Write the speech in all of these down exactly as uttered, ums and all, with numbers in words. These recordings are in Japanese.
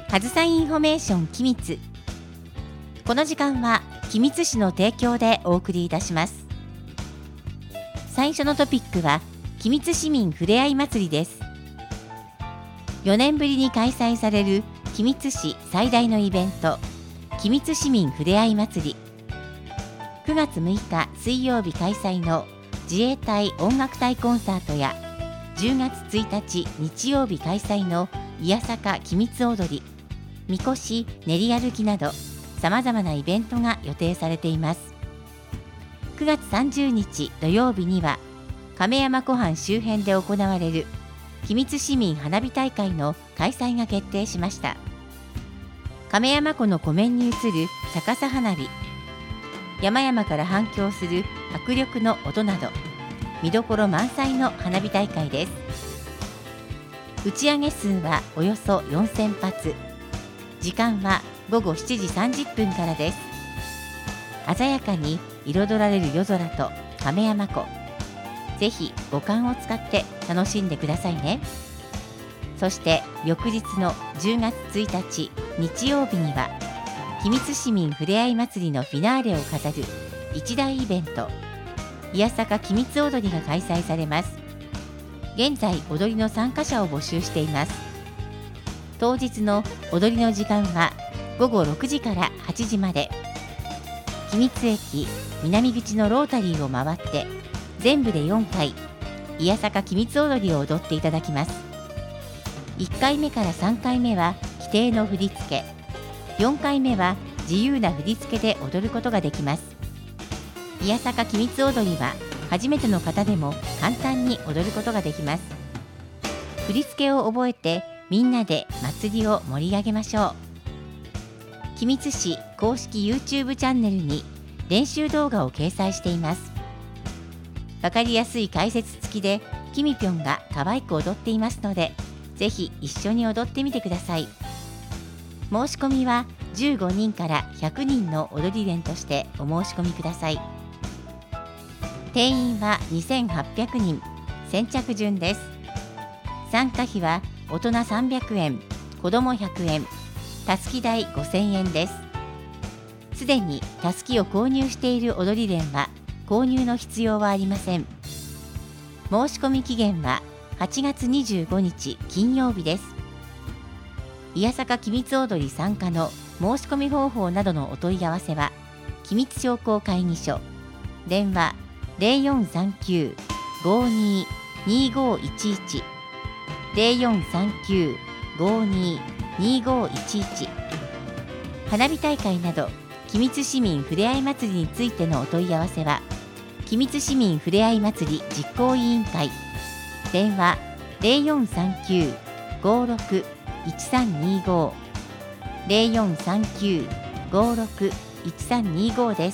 上総インフォメーション君津。この時間は君津市の提供でお送りいたします。最初のトピックは君津市民ふれあい祭りです。よねんぶりに開催される君津市最大のイベント、君津市民ふれあい祭り。くがつむいか水曜日開催の自衛隊音楽隊コンサートや、じゅうがつついたち日曜日開催のいやさか君津踊り、みこし練り歩きなどさまざまなイベントが予定されています。くがつさんじゅうにち土曜日には亀山湖畔周辺で行われる君津市民花火大会の開催が決定しました。亀山湖の湖面に映る逆さ花火、山々から反響する迫力の音など見どころ満載の花火大会です。打ち上げ数はおよそよんせんぱつ、時間はごごしちじさんじゅっぷんからです。鮮やかに彩られる夜空と亀山湖、ぜひ五感を使って楽しんでくださいね。そして翌日のじゅうがつついたち日曜日には君津市民ふれあい祭りのフィナーレを飾る一大イベント、いやさか君津踊りが開催されます。現在踊りの参加者を募集しています。当日の踊りの時間はごごろくじからはちじまで。君津駅南口のロータリーを回って全部でよんかい、いやさか君津踊りを踊っていただきます。いっかいめからさんかいめは規定の振り付け、よんかいめは自由な振り付けで踊ることができます。いやさか君津踊りは初めての方でも簡単に踊ることができます。振り付けを覚えてみんなで祭りを盛り上げましょう。君津市公式 YouTube チャンネルに練習動画を掲載しています。わかりやすい解説付きできみぴょんが可愛く踊っていますので、ぜひ一緒に踊ってみてください。申し込みはじゅうごにんからひゃくにんの踊り連としてお申し込みください。定員はにせんはっぴゃくにん、先着順です。参加費は大人さんびゃくえん、子どもひゃくえん、たすき代ごせんえんです。すでにたすきを購入している踊り連は購入の必要はありません。申し込み期限ははちがつにじゅうごにち金曜日です。いやさか君津踊り参加の申し込み方法などのお問い合わせは君津商工会議所、電話 ゼロよんさんきゅう ごーにー にーごーいちいち ゼロよんさんきゅう ごーにー にーごーいちいち。花火大会など君津市民ふれあい祭りについてのお問い合わせは君津市民ふれあい祭り実行委員会、電話 ゼロよんさんきゅう ごーろく いちさんにーごー ゼロよんさんきゅう ごーろく いちさんにーごー です。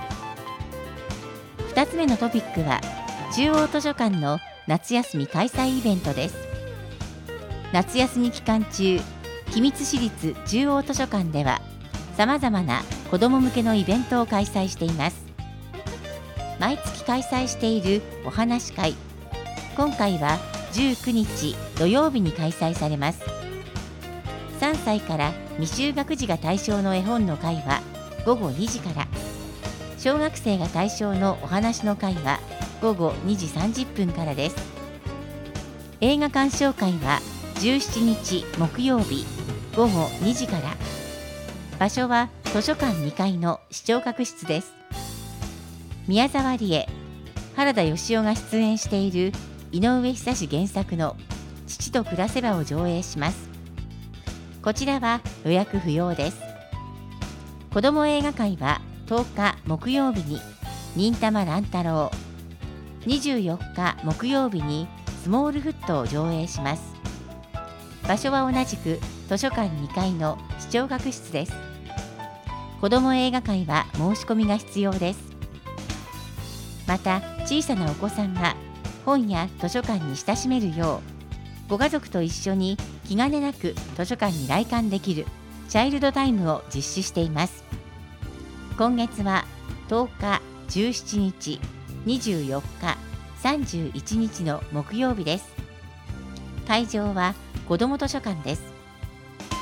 ふたつめのトピックは中央図書館の夏休み開催イベントです。夏休み期間中、君津市立中央図書館ではさまざまな子ども向けのイベントを開催しています。毎月開催しているお話会、今回はじゅうくにち土曜日に開催されます。さんさいから未就学児が対象の絵本の会はごごにじから、小学生が対象のお話の会はごごにじさんじゅっぷんからです。映画鑑賞会はじゅうしちにち木曜日ごごにじから。場所は図書館にかいの視聴覚室です。宮沢りえ、原田芳雄が出演している井上久志原作の父と暮らせばを上映します。こちらは予約不要です。子ども映画会はとおか木曜日に忍たま乱太郎、にじゅうよっか木曜日にスモールフットを上映します。場所は同じく図書館にかいの視聴覚室です。子ども映画会は申し込みが必要です。また小さなお子さんが本や図書館に親しめるよう、ご家族と一緒に気兼ねなく図書館に来館できるチャイルドタイムを実施しています。今月はとおか、じゅうしちにち、にじゅうよっか、さんじゅういちにちの木曜日です。会場は子ども図書館です。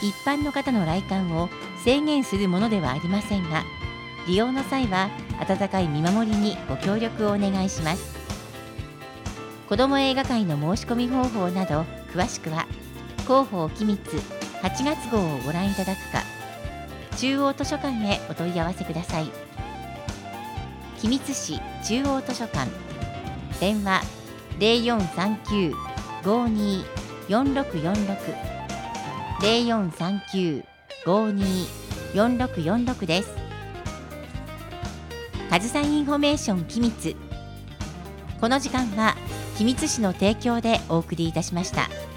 一般の方の来館を制限するものではありませんが、利用の際は温かい見守りにご協力をお願いします。子ども映画会の申し込み方法など詳しくは広報機密はちがつ号をご覧いただくか、中央図書館へお問い合わせください。君津市中央図書館、電話 ゼロよんさんきゅう ごーにー よんろくよんろく ゼロよんさんきゅう ごーにー よんろくよんろく です。かずさインフォメーション君津。この時間は君津市の提供でお送りいたしました。